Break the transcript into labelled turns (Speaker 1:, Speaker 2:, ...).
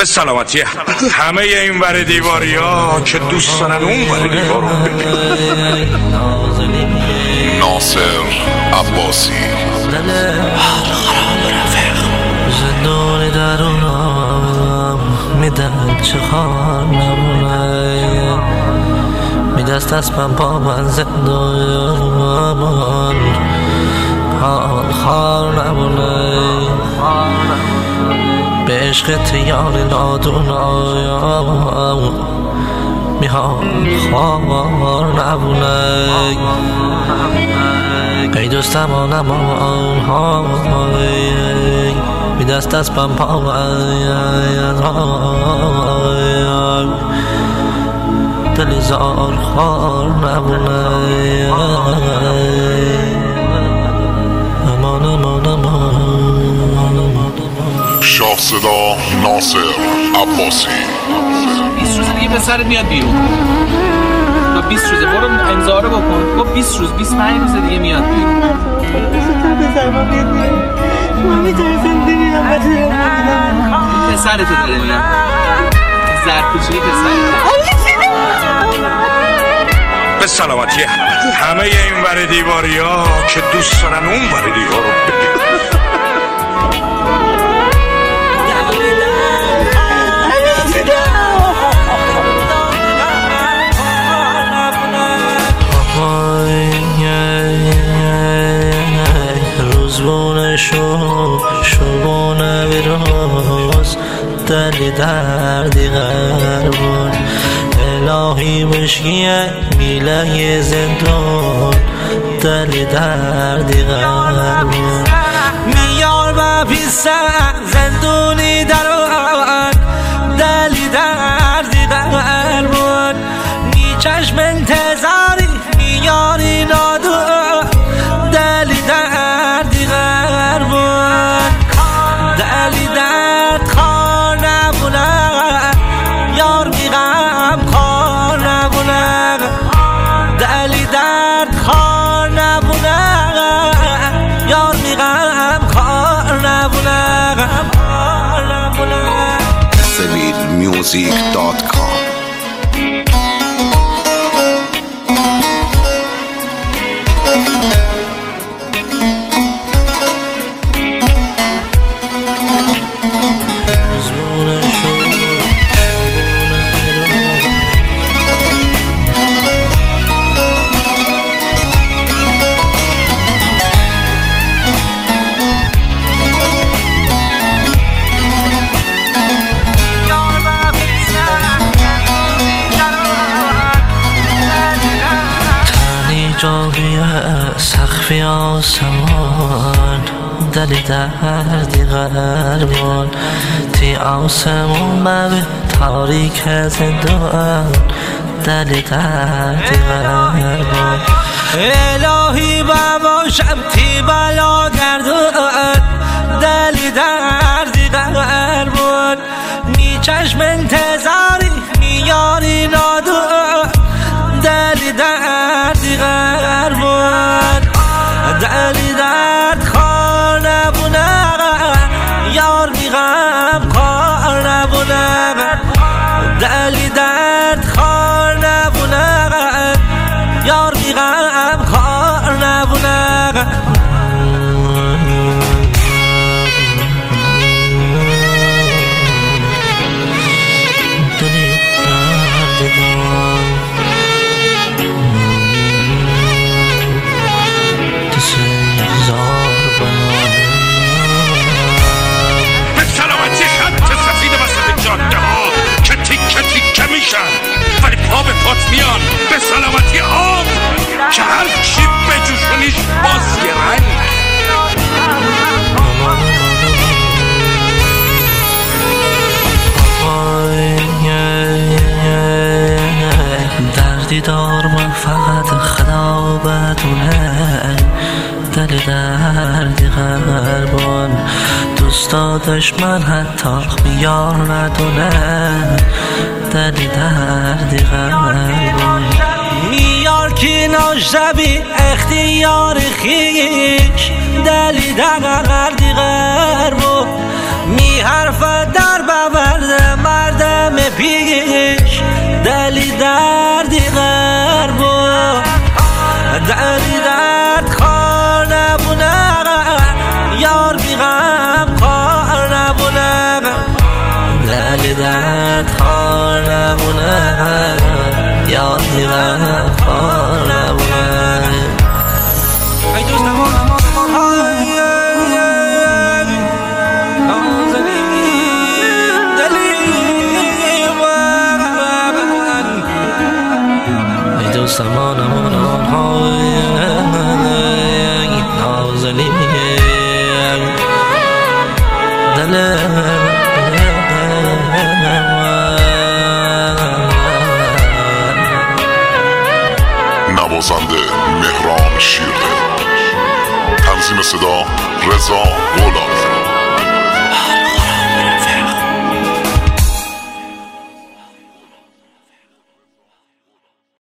Speaker 1: به سلامتی همه این ور دیواری ها که دوست دارن اون ور دیوار رو ببین.
Speaker 2: ناصر عباسی
Speaker 3: زندانی درونم میدن چه خار نمونه میدست از من با من زندان حال خار نمونه به عشق تیار نادونایم میخوام خار نمونه ای دوستم آنم میدست از من با من دل زار خار نمونه
Speaker 2: شاه صدا ناصر عباسی
Speaker 4: 20 روز دیگه پسرت میاد بیرون. تا 20 روزه برو امضا رو بکن. با 20 روز 25 روز دیگه میاد بیرون. پسرتو داره میاد. زرکوچی پسرت.
Speaker 1: به سلامتی همه این ور دیواری ها که دوست دارن اون ور دیوار رو ببین.
Speaker 3: روزبونه شبونه بیروز دلی دردی غربون الهی مشکیه میله زندون دلی دردی غربون میار و پیستن زندونی درون دلی دردی غربون نی چشم انتظاری میاری نادون دلی دردی غربون دلی درد خار نبونه یار میغم خار نبونه دلی درد خار نبونه یار میغم خار نبونه
Speaker 2: SevilMusic.com
Speaker 3: جاوی سخفی آسمان دلی دردی غربان تی آسمون ببی تاریک زندان دلی دردی غربان الهی بباشم تی بلا گردان دلی دردی غربان نی چشم انتظاری میاری نادون دلی دردی غربان دلی درد خار نبونه یار میغم خار نبونه دلی درد خار نبونه یار میغم خار نبونه دلی دردی غربان
Speaker 1: به سلامتی خط سفید وسط جاده ها که تیکه تیکه میشن ولی پا به پات میان. به سلامتی آب که هر چی بجوشونیش باز یه رنگ.
Speaker 3: دردی دار من فقط خدا بدونه دل دردی غربان دوست دشمن حتی بیار ندونه دل دردی غربان میار که ناشبی اختیار خیش دلی دردی غربان می حرف در ببردم پیش دلی دردی غربو دلی درد کار نبونه یار بی غم کار نبونه دلی درد کار نبونه یار بی غم کار نبونه ای دوست نمان سمان امان های نازلی دل
Speaker 2: نوازنده مهران شیرده، تنظیم صدا رضا غلام.